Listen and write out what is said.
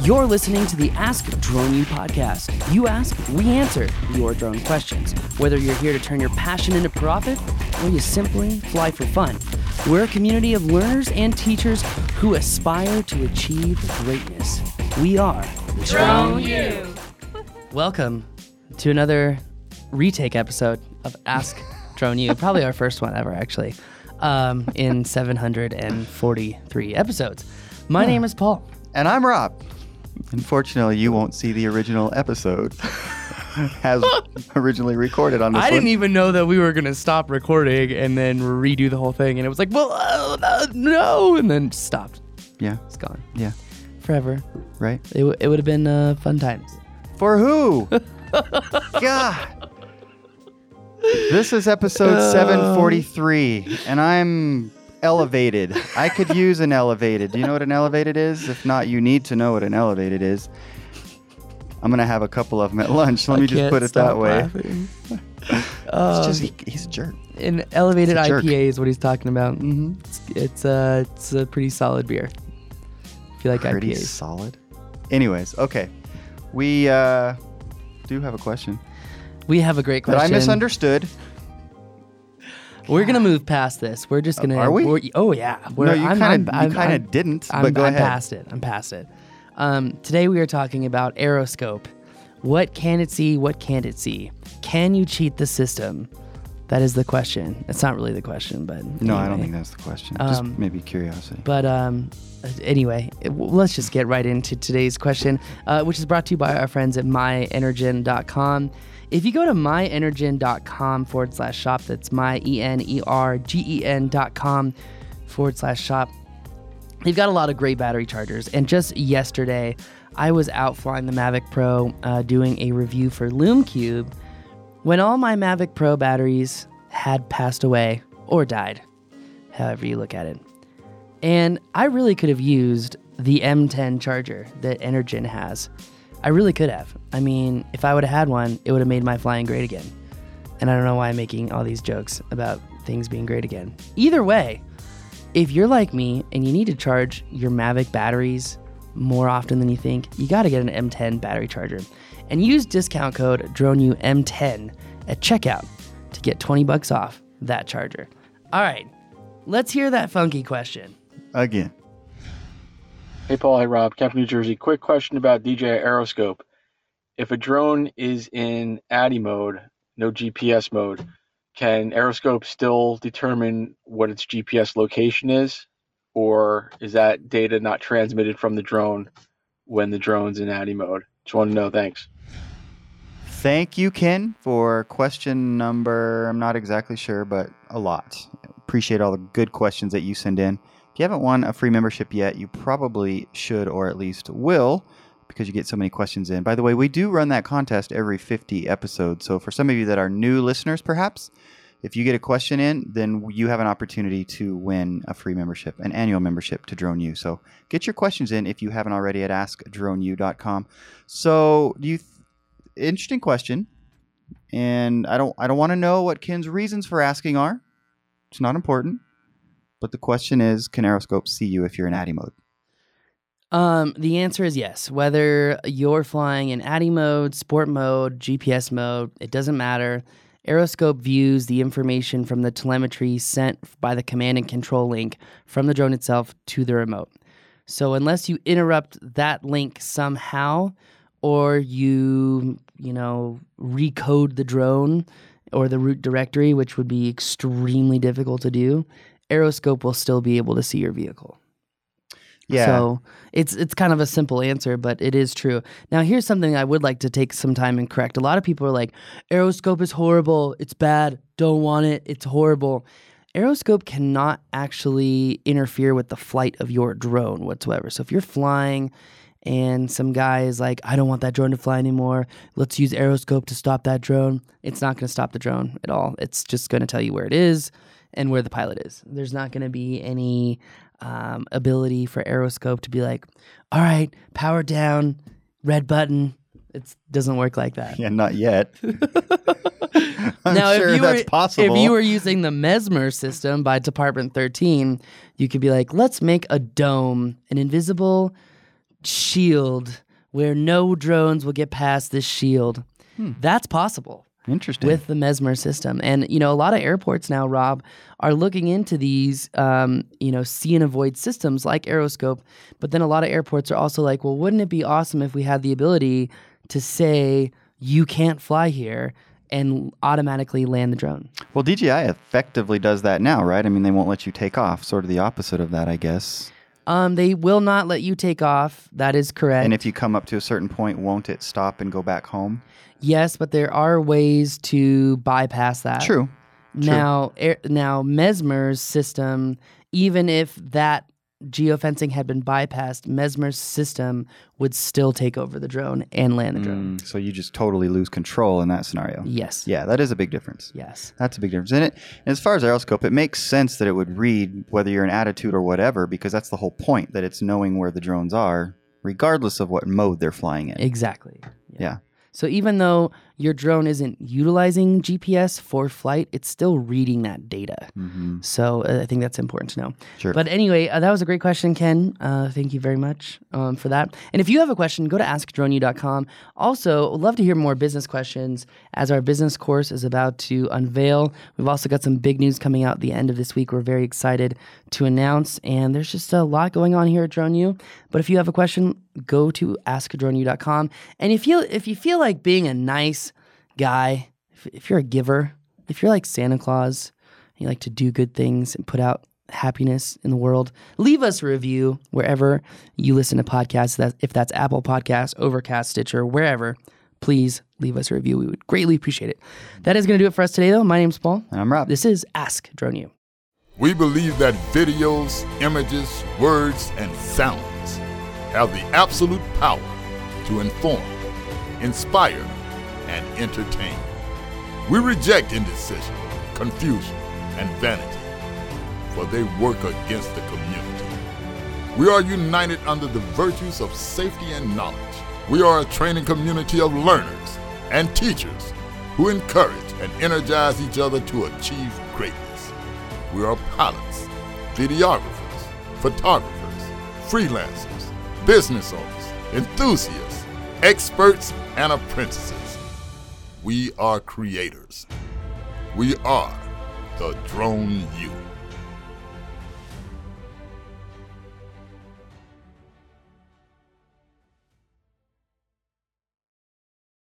You're listening to the Ask Drone U podcast. You ask, we answer your drone questions. Whether you're here to turn your passion into profit or you simply fly for fun, we're a community of learners and teachers who aspire to achieve greatness. We are Drone U. Welcome to another retake episode of Ask Drone U. Probably our first one ever, actually, in 743 episodes. My name is Paul. And I'm Rob. Unfortunately, you won't see the original episode as originally recorded on this I didn't even know that we were going to stop recording and then redo the whole thing. And it was like, well, no. And then stopped. Yeah. It's gone. Yeah. Forever. Right? It would have been fun times. For who? God. This is episode 743, and I'm elevated. I could use an elevated. Do you know what an elevated is? If not, you need to know what an elevated is. I'm going to have a couple of them at lunch. Let me just put it that way. It's just, he's a jerk. An elevated jerk. IPA is what he's talking about. Mm-hmm. It's a pretty solid beer. If you like Pretty IPAs. solid. Anyways, okay. We do have a question. We have a great question. That I misunderstood. We're going to move past this. We're just going to... Are we? Oh, yeah. No, you kind of didn't, but go ahead. I'm past it. Today we are talking about Aeroscope. What can it see? What can't it see? Can you cheat the system? That is the question. It's not really the question, but... No, anyway. I don't think that's the question. Just maybe curiosity. But anyway, let's just get right into today's question, which is brought to you by our friends at myenergen.com. If you go to myenergen.com/shop, that's myenergen.com/shop, they've got a lot of great battery chargers. And just yesterday, I was out flying the Mavic Pro doing a review for LumeCube when all my Mavic Pro batteries had passed away or died, however you look at it. And I really could have used the M10 charger that Energen has. I really could have. I mean, if I would have had one, it would have made my flying great again. And I don't know why I'm making all these jokes about things being great again. Either way, if you're like me and you need to charge your Mavic batteries more often than you think, you got to get an M10 battery charger. And use discount code DroneU10 at checkout to get $20 off that charger. All right, let's hear that funky question. Again. Hey Paul, hey Rob, Camp New Jersey. Quick question about DJI Aeroscope. If a drone is in ADI mode, no GPS mode, can Aeroscope still determine what its GPS location is? Or is that data not transmitted from the drone when the drone's in ADI mode? Just want to know, thanks. Thank you, Ken, for question number, I'm not exactly sure, but a lot. Appreciate all the good questions that you send in. If you haven't won a free membership yet, you probably should, or at least will, because you get so many questions in. By the way, we do run that contest every 50 episodes. So for some of you that are new listeners, perhaps, if you get a question in, then you have an opportunity to win a free membership, an annual membership to Drone U. So get your questions in if you haven't already at askdroneu.com. So interesting question. And I don't want to know what Ken's reasons for asking are. It's not important. But the question is, can Aeroscope see you if you're in ADI mode? The answer is yes. Whether you're flying in ADI mode, sport mode, GPS mode, it doesn't matter. Aeroscope views the information from the telemetry sent by the command and control link from the drone itself to the remote. So unless you interrupt that link somehow, or you recode the drone or the route directory, which would be extremely difficult to do, Aeroscope will still be able to see your vehicle. Yeah. So it's kind of a simple answer, but it is true. Now, here's something I would like to take some time and correct. A lot of people are like, Aeroscope is horrible. It's bad. Don't want it. It's horrible. Aeroscope cannot actually interfere with the flight of your drone whatsoever. So if you're flying and some guy is like, I don't want that drone to fly anymore, let's use Aeroscope to stop that drone, it's not going to stop the drone at all. It's just going to tell you where it is and where the pilot is. There's not going to be any ability for Aeroscope to be like, all right, power down, red button. It doesn't work like that. Yeah, not yet. I'm now, sure that's possible. If you were using the Mesmer system by Department 13, you could be like, let's make a dome, an invisible shield where no drones will get past this shield. That's possible. Interesting. With the Mesmer system. And, a lot of airports now, Rob, are looking into these, see and avoid systems like Aeroscope. But then a lot of airports are also like, well, wouldn't it be awesome if we had the ability to say, you can't fly here and automatically land the drone? Well, DJI effectively does that now, right? I mean, they won't let you take off. Sort of the opposite of that, I guess. They will not let you take off. That is correct. And if you come up to a certain point, won't it stop and go back home? Yes, but there are ways to bypass that. True. Now, Mesmer's system, even if that geofencing had been bypassed, Mesmer's system would still take over the drone and land the drone. So you just totally lose control in that scenario. Yes. Yeah, that is a big difference. Yes. That's a big difference. And as far as Aeroscope, it makes sense that it would read whether you're in attitude or whatever, because that's the whole point, that it's knowing where the drones are, regardless of what mode they're flying in. Exactly. Yeah. So even though your drone isn't utilizing GPS for flight, it's still reading that data. So I think that's important to know. Sure. But anyway, that was a great question, Ken. Thank you very much for that. And if you have a question, go to AskDroneU.com. Also, I'd love to hear more business questions as our business course is about to unveil. We've also got some big news coming out at the end of this week we're very excited to announce. And there's just a lot going on here at DroneU. But if you have a question, go to AskDroneU.com. And if you feel like being a nice guy, if you're a giver, if you're like Santa Claus, you like to do good things and put out happiness in the world, leave us a review wherever you listen to podcasts. If that's Apple Podcasts, Overcast, Stitcher, wherever, please leave us a review. We would greatly appreciate it. That is going to do it for us today, though. My name's Paul. And I'm Rob. This is Ask DroneU. We believe that videos, images, words, and sounds have the absolute power to inform, inspire, and entertain. We reject indecision, confusion, and vanity, for they work against the community. We are united under the virtues of safety and knowledge. We are a training community of learners and teachers who encourage and energize each other to achieve greatness. We are pilots, videographers, photographers, freelancers, business owners, enthusiasts, experts, and apprentices. We are creators. We are the Drone U.